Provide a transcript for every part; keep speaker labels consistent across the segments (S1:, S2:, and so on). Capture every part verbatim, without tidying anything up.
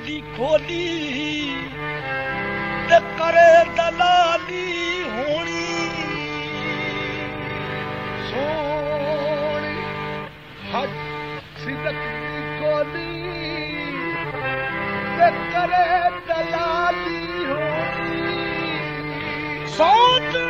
S1: दी खोली ते करे दलाली होनी सोनी हज सिदक दी खोली ते करे दलाली होनी सोच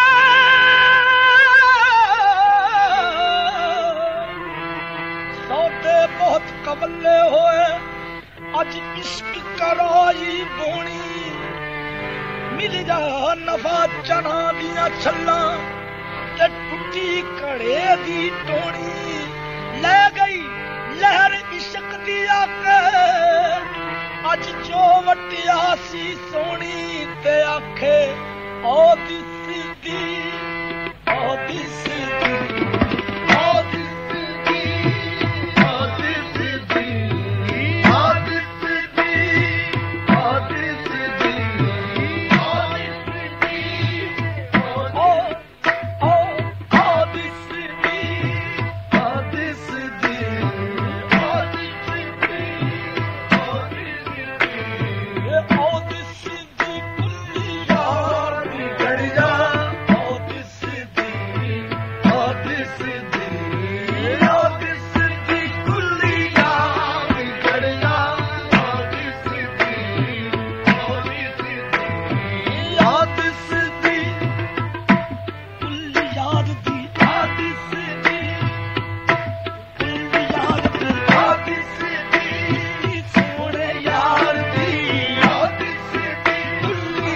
S1: सौदे बहुत कबले होए अज इश्क कराई बोनी मिल जा नफा चना दिया छल्ला ते टुटी कड़े दी टोनी ले गई लहर इश्क दी आके अज जो वटिया सी सोनी ते आखे ओ दिसी दी ओ दिसी दी ओ दिसी दी ओ दिसी दी ओ दिसी दी ओ दिसी दी ओ दिसी दी ओ ओ ओ दिसी दी ओ दिसी दी ओ दिसी दी ओ दिसी दी ओ दिसी दी कुल्ली यार दी गड़िया ओ दिसी दी ओ दिसी दी ओ दिसी दी कुल्ली यार दी गड़िया ओ दिसी दी ओ दिसी दी ओ दिसी दी कुल्ली यार दी ओ दिसी दी कुल्ली यार दी ओ दिसी दी सोने यार दी ओ दिसी दी कुल्ली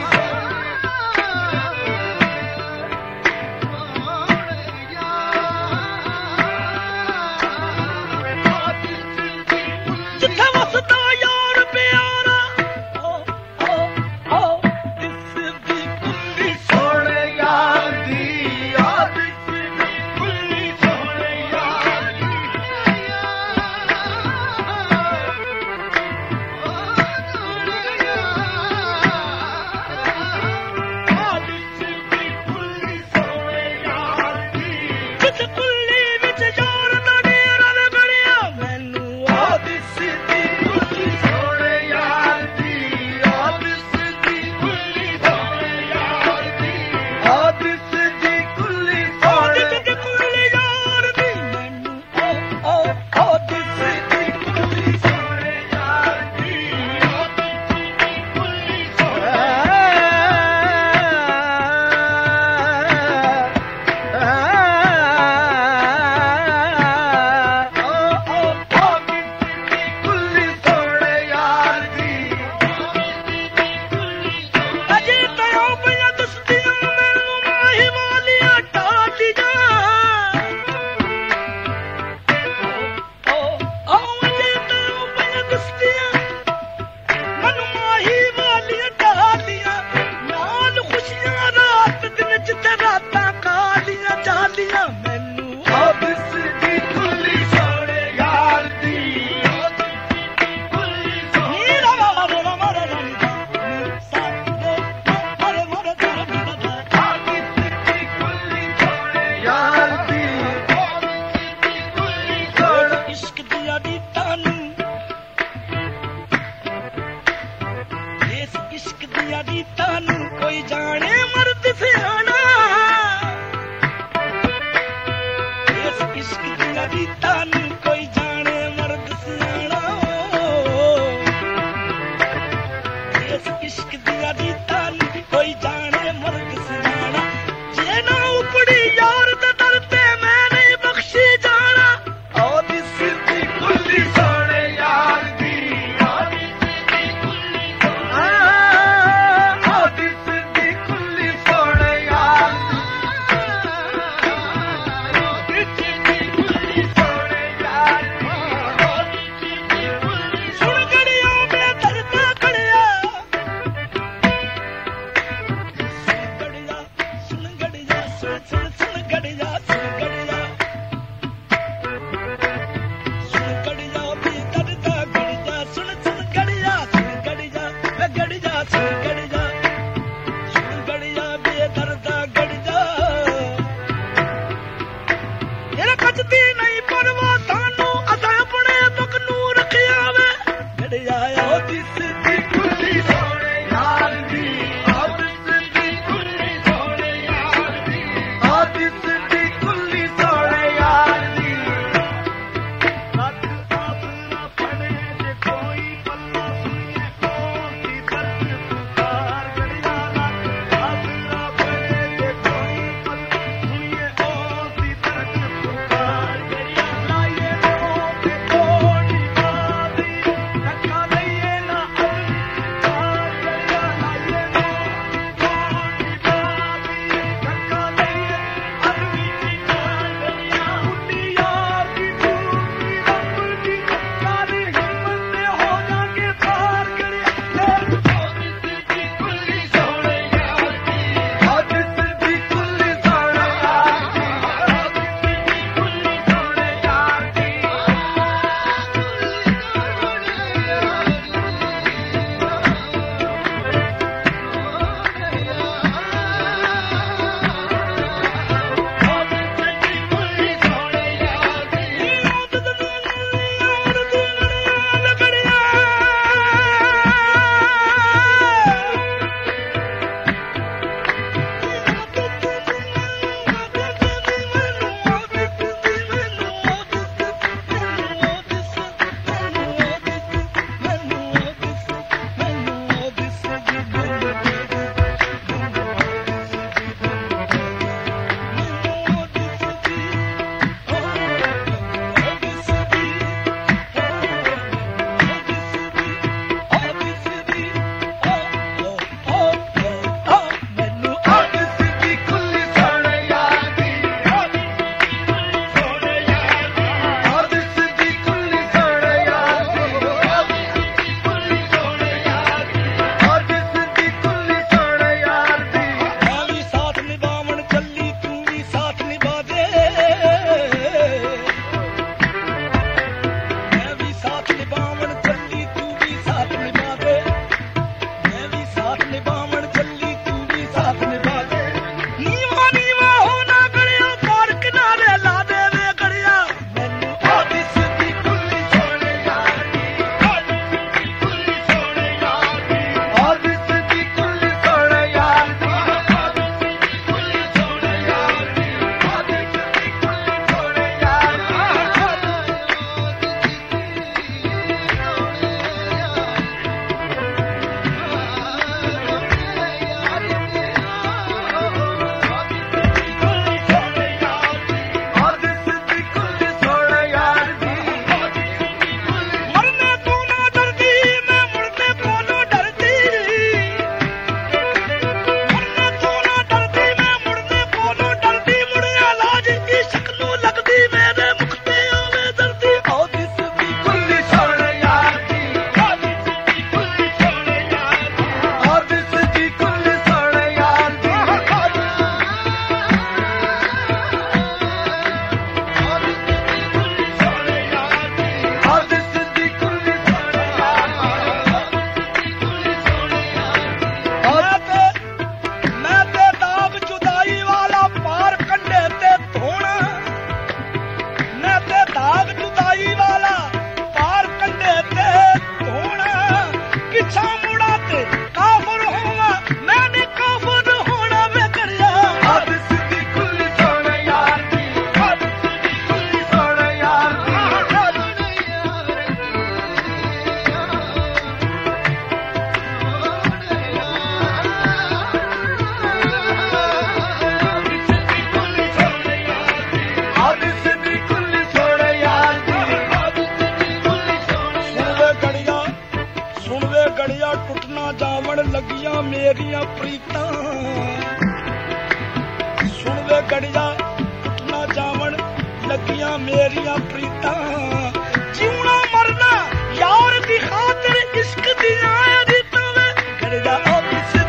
S1: जिथे वसदा यार प्यारा ओ ओ ओ दिसदी कुल्ली सोने यार दी ओ दिसदी कुल्ली सोने यार दी ओ दिसदी कुल्ली सोने यार दी जिथे कुल्ली विच यार दा डेरा लगणिया मैनू ओ दिसदी कुल्ली सोने यार दी ओ दिसदी कुल्ली सोने यार दी ओ दिसदी कुल्ली सोने कुल्ली यार दी मैनू ओ ओ ओ दिसदी कुल्ली सोने यार दी ओ दिसदी कुल्ली सोने कुल्ली सोने यार दी अजे तयो पिया दसदियां मैनू माही वालियां टाटियां ओ ओ अजे तयो पिया दसदियां मैनू माही वालियां टाटियां नाल खुशियां रात दिन जिते रातां कालियां जालियां मैनू ओ दिसदी कुल्ली सोने यार दी ओ दिसदी कुल्ली सोने यार दी ओ दिसदी कुल्ली सोने यार दी ओ दिसदी कुल्ली सोने इश्क दिया रीतां नूं इस इश्क दिया रीतां नूं कोई जाने मर्द सियाणा इस इश्क दिया रीतां नूं कोई जाने मर्द सियाणा इस इश्क दिया रीतां नूं कोई जाने मर्द सियाणा जे ना उपड़ी यार दे दर ते मैं नहीं बख्शी जाना ओ दिसदी कुल्ली सोने यार दी ओ दिसदी कुल्ली सोने ओ दिसदी कुल्ली सोने यार दी ओ दिसदी कुल्ली सोने यार दी ओ दिसदी कुल्ली सुन गड़िया मैं दर्दा खड़िया सुन गड़िया सुन गड़िया सुन सुन सुन गड़िया सुन गड़िया सुन गड़िया भी दर्दा गड़िया सुन सुन गड़िया सुन गड़िया वे गड़िया सुन गड़िया सुन गड़िया भी दर्दा गड़िया तेरा कजदी नहीं परवा तानू असा अपने बक नू रखिया वे गड़िया ओ दिस मेरिया प्रीतां सुन वे गड़िया ना जावन लगियां मेरिया प्रीतां जीवना मरना यार दी खातिर इश्क दी आया दी तवे गड़िया ओ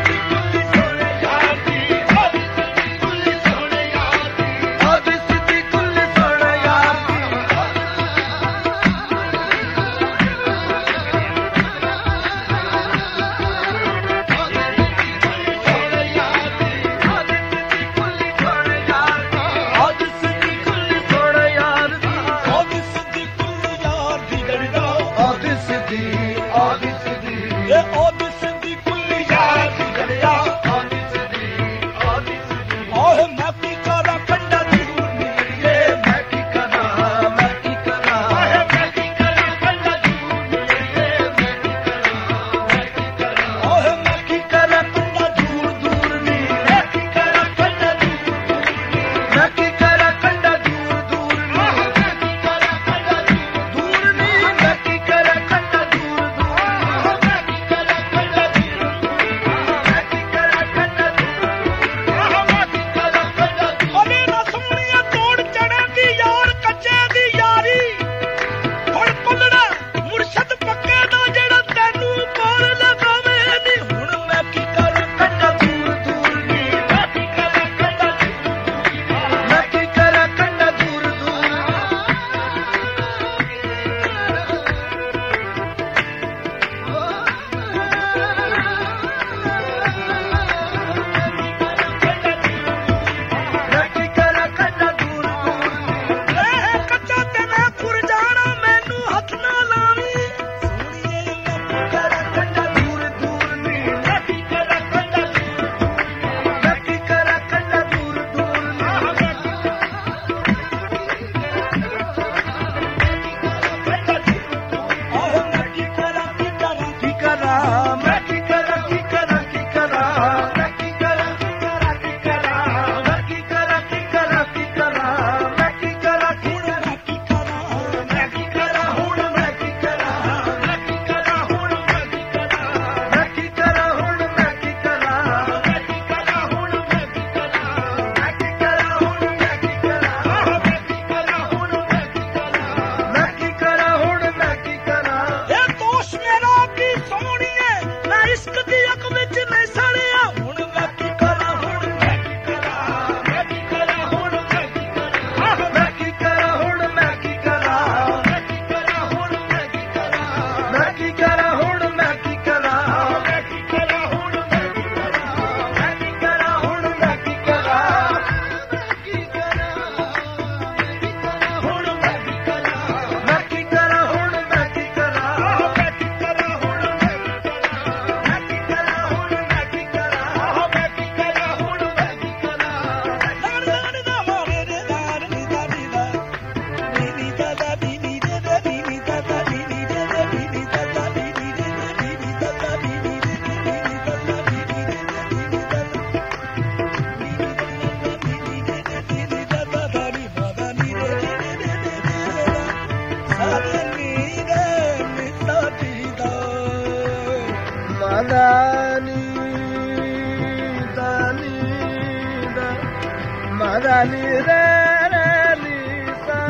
S2: Madani re re ni sa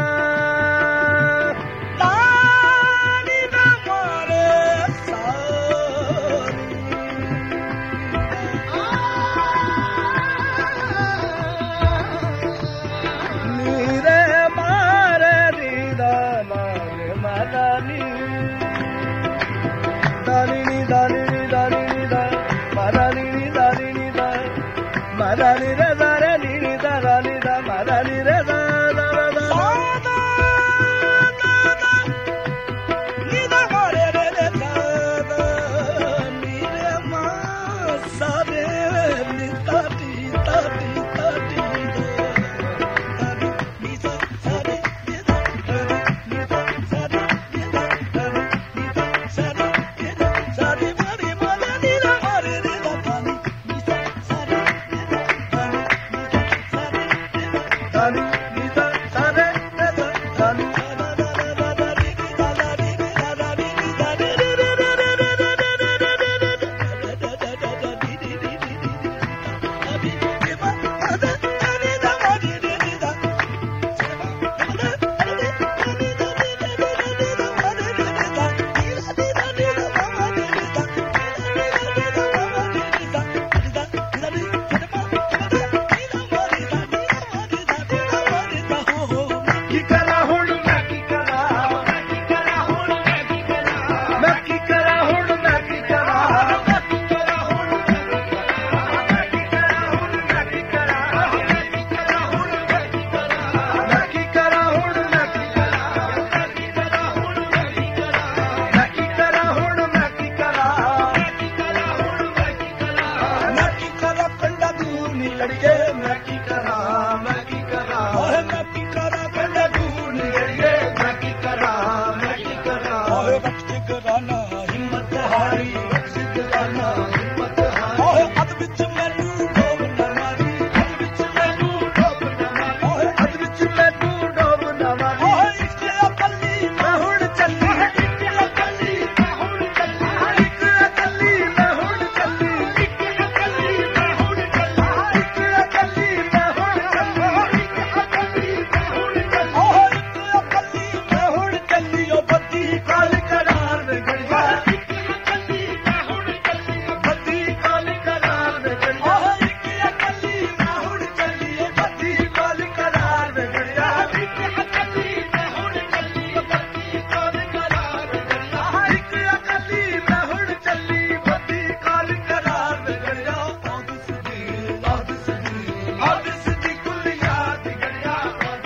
S1: Tani na mare sa
S2: ni re mare ni da mare madani dani ni dani ni dani ni da madani ni dani ni da madani re da re ni ni da da ni da madani ਜਾਵਾਂ ਨੀ
S1: ਇੱਕ ਅਕਲੀ ਮੈਂ ਹੁਣ ਚੱਲੀ ਇੱਕ ਅਕਲੀ ਮੈਂ ਹੁਣ ਚੱਲੀ
S2: ਇੱਕ ਅਕਲੀ ਮੈਂ ਹੁਣ ਚੱਲੀ
S1: ਇੱਕ ਅਕਲੀ ਮੈਂ ਹੁਣ ਚੱਲੀ
S2: ਇੱਕ ਅਕਲੀ ਮੈਂ ਹੁਣ ਚੱਲੀ
S1: ਇੱਕ ਅਕਲੀ ਮੈਂ ਹੁਣ ਚੱਲੀ ਓਹ ਇੱਕ ਅਕਲੀ ਮੈਂ ਹੁਣ ਚੱਲੀ ਓ ਬੱਤੀ
S2: ਕਾਲ ਕਰਾਰ ਵਿਗੜਿਆ
S1: ਇੱਕ ਅਕਲੀ ਮੈਂ ਹੁਣ ਚੱਲੀ
S2: ਬੱਤੀ ਕਾਲ ਕਰਾਰ ਵਿਗੜਿਆ
S1: ਓਹ ਇੱਕ ਅਕਲੀ ਮੈਂ ਹੁਣ ਚੱਲੀ ਓ ਬੱਤੀ
S2: ਕਾਲ ਕਰਾਰ ਵਿਗੜਿਆ
S1: ਇੱਕ ਅਕਲੀ ਮੈਂ ਹੁਣ ਚੱਲੀ ਓ ਬੱਤੀ ਕਾਲ ਕਰਾਰ ਵਿਗੜਿਆ
S2: ਇੱਕ ਅਕਲੀ ਮੈਂ ਹੁਣ ਚੱਲੀ ਬੱਤੀ ਕਾਲ ਕਰਾਰ ਵਿਗੜਿਆ ਆਦ ਸਦੀ ਆਦ ਸਦੀ ਆਦ ਸਦੀ ਕੁਲੀਆ ਵਿਗੜਿਆ
S1: ਆਦ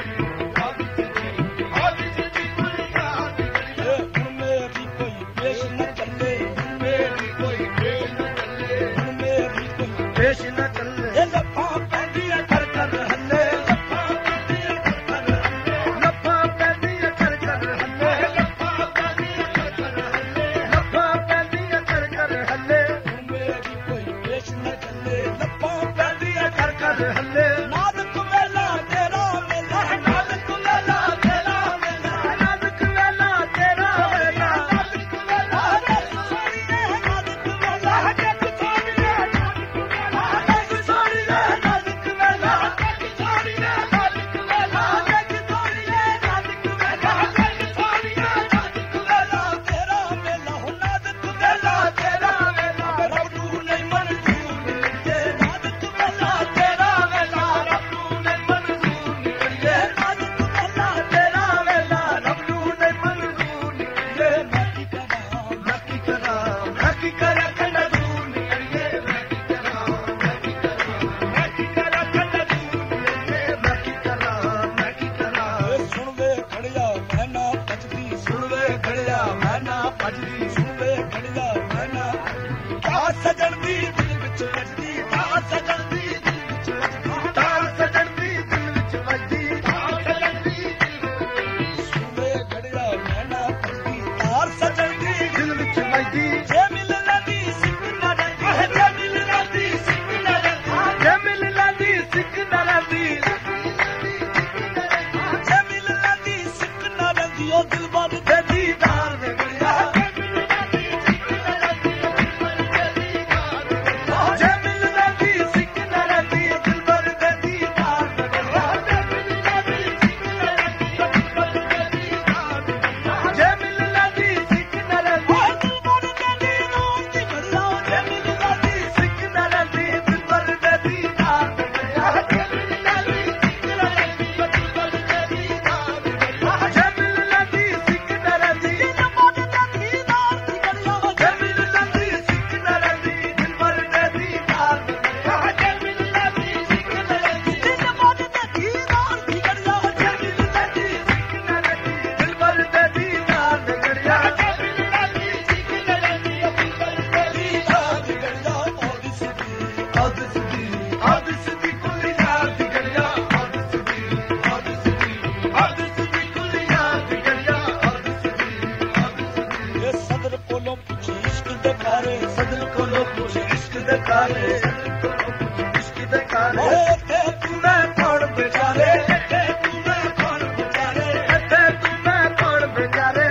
S1: ਜਿੱਦੀ ਕੁਲੀਆ ਹੁਣ ਮੇਰੀ ਕੋਈ ਪੇਸ਼ ਨਾ ਚੱਲੇ
S2: ਮੇਰੀ ਕੋਈ ਪੇਸ਼ ਨਾ ਚੱਲੇ
S1: ਹੁਣ ਮੇਰੀ ਕੋਈ
S2: ਪੇਸ਼ ਨਾ ਚੱਲੇ
S1: ਇਹ ਲੱਫਾਂ ਪੈਂਦੀਆਂ ਕਰ ਕਰ ਹੱਲੇ ਲੱਫਾਂ ਪੈਂਦੀਆਂ ਕਰ ਕਰ ਹੱਲੇ
S2: ਲੱਫਾਂ ਪੈਂਦੀਆਂ ਕਰ ਕਰ ਹੱਲੇ
S1: ਲੱਫਾਂ ਪੈਂਦੀਆਂ ਕਰ ਕਰ ਹੱਲੇ
S2: ਲੱਫਾਂ ਪੈਂਦੀਆਂ ਕਰ ਕਰ ਹੱਲੇ
S1: ਹੁਣ ਮੇਰੀ ਕੋਈ ਪੇਸ਼ ਨਾ ਚੱਲੇ ਲੱਫਾਂ ਪੈਂਦੀਆਂ
S2: ਕਰ ਕਰ ਹੱਲੇ
S1: ਨਾਦਕ ਵੇਲਾ ਤੇਰਾ ਵੇਲਾ ਨਾਦਕ ਵੇਲਾ ਤੇਰਾ ਵੇਲਾ
S2: ਨਾਦਕ ਵੇਲਾ ਤੇਰਾ ਵੇਲਾ
S1: ਨਾਦਕ ਵੇਲਾ ਜੱਗ ਸੋਹਣੀਏ ਨਾਦਕ ਵੇਲਾ ਜੱਗ ਸੋਹਣੀਏ ਨਾਦਕ ਵੇਲਾ ਜੱਗ ਸੋਹਣੀਏ ਨਾਦਕ ਵੇਲਾ ਜੱਗ ਸੋਹਣੀਏ ਨਾਦਕ ਵੇਲਾ ਜੱਗ ਸੋਹਣੀਏ ਨਾਦਕ ਵੇਲਾ ਜੱਗ ਸੋਹਣੀਏ ਨਾਦਕ ਵੇਲਾ ਤੇਰਾ ਵੇਲਾ ਹੁਣ ਨਾਦਕ ਵੇਲਾ ਤੇਰਾ ਵੇਲਾ ਰੱਬ ਨੂੰ ਨਹੀਂ ਮਨਜ਼ੂਰ ਨਿਕਲੇ ਨਾਦਕ ਵੇਲਾ ਤੇਰਾ ਵੇਲਾ ਰੱਬ ਨੂੰ ਨਹੀਂ ਮਨਜ਼ੂਰ ਨਿਕਲੇ ਨਾਦਕ ਵੇਲਾ ਤੇਰਾ ਵੇਲਾ ਰੱਬ ਨੂੰ ਨਹੀਂ ਮਨਜ਼ੂਰ ਨਿਕਲੇ ਮੈਂ ਕੀ ਕਰਾਂ
S2: ਮੈਂ ਕੀ ਕਰਾਂ ਮੈਂ ਕੀ ਕਰਾਂ ਕੰਡਾ ਦੂਰ ਨਿਕਲੀਏ ਮੈਂ ਕੀ ਕਰਾਂ ਮੈਂ ਕੀ ਕਰਾਂ
S1: ਮੈਂ ਕੀ ਕਰਾਂ ਕੰਡਾ ਦੂਰ ਨਿਕਲੇ
S2: ਮੈਂ ਕੀ ਕਰਾਂ ਮੈਂ ਕੀ ਕਰਾਂ
S1: ਸੁਣ ਵੇ ਖੜਿਆ ਮੈਂ ਨਾ ਪਛਦੀ
S2: ਸੁਣ ਵੇ ਖੜਿਆ ਮੈਂ ਨਾ ਭਜਦੀ
S1: ਸੁਣ ਵੇ ਖੜਿਆ ਮੈਂ ਨਾ ਆ ਸਜਣ ਦੀ ਦਿਲ ਵਿੱਚ ਵੱਜਦੀ ਆ ਸਜਣ ਦੀ ਦਿਲ ਵਿੱਚ ਵੱਜਦੀ
S2: ਤਾਰ ਸਜਣ ਦੀ ਦਿਲ ਵਿੱਚ ਵੱਜਦੀ
S1: ਆ ਸਜਣ ਦੀ ਸੁਣ ਵੇ ਖੜਿਆ ਮੈਂ ਨਾ ਪਛਦੀ ਆ ਸਜਣ ਦੀ
S2: ਦਿਲ ਵਿੱਚ ਵੱਜਦੀ
S1: ਜੇ ਮਿਲ ਲੈਂਦੀ ਸਿੱਖ ਨਾ ਰਹਿੰਦੀ ਜੇ ਮਿਲ ਲੈਂਦੀ ਸਿੱਖ ਨਾ ਰਹਿੰਦੀ
S2: ਜੇ ਮਿਲ ਲੈਂਦੀ ਸਿੱਖ ਨਾ ਰਹਿੰਦੀ
S1: ਜੇ ਮਿਲ ਲੈਂਦੀ ਸਿੱਖ ਨਾ ਰਹਿੰਦੀ ਉਹ ਦਿਲ ਬਣ
S2: ਤੇ ਦੀਦਾਰ ਵਿਗੜਿਆ ਜੇ ਮਿਲ ਲੈਂਦੀ ਸਿੱਖ ਨਾ ਰਹਿੰਦੀ ਦਿਲਬਰ ਦੇ ਦੀਦਾਰ ਵਿਗੜਿਆ ਜੇ ਮਿਲ ਲੈਂਦੀ ਸਿੱਖ ਨਾ ਰਹਿੰਦੀ ਸਿੱਖ ਨਾ ਰਹਿੰਦੀ ਦਿਲਬਰ ਦੇ ਦੀਦਾਰ ਵਿਗੜਿਆ ਜੇ ਮਿਲ ਲੈਂਦੀ ਸਿੱਖ ਨਾ ਰਹਿੰਦੀ ਦਿਲਬਰ ਦੇ ਦੀਦਾਰ ਵਿਗੜਿਆ ਜੇ ਮਿਲ ਲੈਂਦੀ ਸਿੱਖ ਨਾ ਰਹਿੰਦੀ ਦਿਲਬਰ ਦੇ ਦੀਦਾਰ ਵਿਗੜਿਆ ਜੇ ਮਿਲ ਲੈਂਦੀ ਸਿੱਖ ਨਾ ਰਹਿੰਦੀ ਦਿਲਬਰ ਦੇ ਦੀਦਾਰ ਵਿਗੜਿਆ ਜੇ ਮਿਲ ਲੈਂਦੀ ਸਿੱਖ ਨਾ ਰਹਿੰਦੀ ਦਿਲਬਰ ਦੇ ਦੀਦਾਰ ਵਿਗੜਿਆ ਜੇ ਮਿਲ ਲੈਂਦੀ ਸਿੱਖ ਨਾ ਰਹਿੰਦੀ ਦਿਲਬਰ ਦੇ ਦੀਦਾਰ ਵਿਗੜਿਆ ਜੇ ਮਿਲ ਲੈਂਦੀ ਸਿੱਖ ਨਾ ਰਹਿੰਦੀ ਦਿਲਬਰ ਦੇ ਦੀਦਾਰ ਵਿਗੜਿਆ ਆਦ ਸਦੀ ਆਦ ਸਦੀ ਕੁੱਲੀ ਯਾਰ ਵਿਗੜਿਆ ਆਦ ਸਦੀ ਆਦ ਸਦੀ ਆਦ ਸਦੀ ਕੁੱਲੀ ਯਾਰ ਵਿਗੜਿਆ ਆਦ ਸਦੀ ਆਦ ਸਦੀ
S1: ਇਹ ਸਦਰ ਕੋਲੋਂ ਪੁੱਛੀ ਇਸ਼ਕ ਦੇ ਬਾਰੇ
S2: ਸਦਨ ਕੋਲੋਂ ਪੁੱਛ ਇਸ਼ਕ ਦੇ ਕਾਰੇ ਇਸ਼ਕ ਦੇ ਕਾਰੇ
S1: ਓਏ ਤੇ
S2: ਤੂੰ ਮੈਂ ਕੌਣ ਵਿਚਾਰੇ
S1: ਤੇ ਤੂੰ ਮੈਂ ਕੌਣ ਵਿਚਾਰੇ
S2: ਇੱਥੇ ਤੂੰ ਮੈਂ ਕੌਣ ਵਿਚਾਰੇ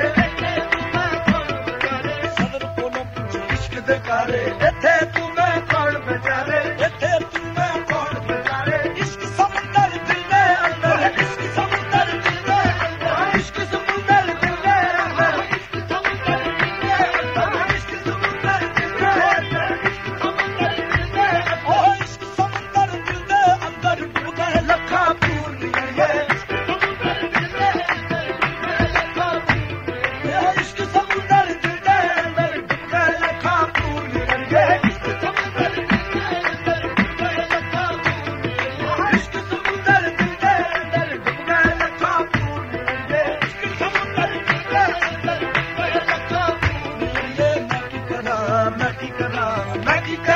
S1: ਸਦਰ ਕੋਲੋਂ ਪੁੱਛੀ
S2: ਇਸ਼ਕ ਦੇ ਕਾਰੇ ਇੱਥੇ ਤੂੰ ਮੈਂ ਕੌਣ ਵਿਚਾਰੇ
S1: ਇੱਥੇ ਤੂੰ ਮੈਂ ਕੌਣ
S2: ਵਿਚਾਰੇ
S1: ਇਸ਼ਕ ਸਮੁੰਦਰ ਦਿਲ ਦੇ ਅੰਦਰ ਇਸ਼ਕ ਸਮੁੰਦਰ ਦਿਲ ਦੇ ਅੰਦਰ
S2: ਇਸ਼ਕ ਸਮੁੰਦਰ ਦਿਲ ਦੇ ਅੰਦਰ
S1: ਇਸ਼ਕ ਸਮੁੰਦਰ ਦਿਲ ਦੇ ਅੰਦਰ
S2: ਇਸ਼ਕ ਸਮੁੰਦਰ ਦਿਲ ਦੇ ਅੰਦਰ
S1: ਸਮੁੰਦਰ ਦਿਲ ਦੇ ਓਹ ਇਸ਼ਕ ਸਮੁੰਦਰ ਦਿਲ ਦੇ ਅੰਦਰ ਡੁੱਬ ਗਏ
S2: ਲੱਖਾਂ ਪੂਰ ਨਿਕਲੀਏ
S1: ਸਮੁੰਦਰ ਦਿਲ ਦੇ ਅੰਦਰ
S2: ਲੱਖਾਂ ਇਹ ਇਸ਼ਕ ਸਮੁੰਦਰ ਦਿਲ ਦੇ ਅੰਦਰ ਡੁੱਬ ਗਏ ਲੱਖਾਂ ਪੂਰ ਨਿਕਲੀਏ
S1: ਇਸ਼ਕ ਸਮੁੰਦਰ ਦਿਲ ਦੇ ਅੰਦਰ ਡੁੱਬ ਗਏ ਲੱਖਾਂ
S2: ਇਸ਼ਕ ਸਮੁੰਦਰ ਦਿਲ ਦੇ ਅੰਦਰ ਡੁੱਬ ਗਏ ਲੱਖਾਂ ਪੂਰ ਨਿਕਲੀਏ
S1: ਇਸ਼ਕ ਸਮੁੰਦਰ ਦਿਲ ਦੇ ਅੰਦਰ ਡੁੱਬ ਗਏ ਲੱਖਾਂ
S2: ਮੈਂ ਕੀ ਕਰਾਂ ਮੈਂ ਕੀ ਕਰਾਂ ਮੈਂ ਕੀ ਕਰਾਂ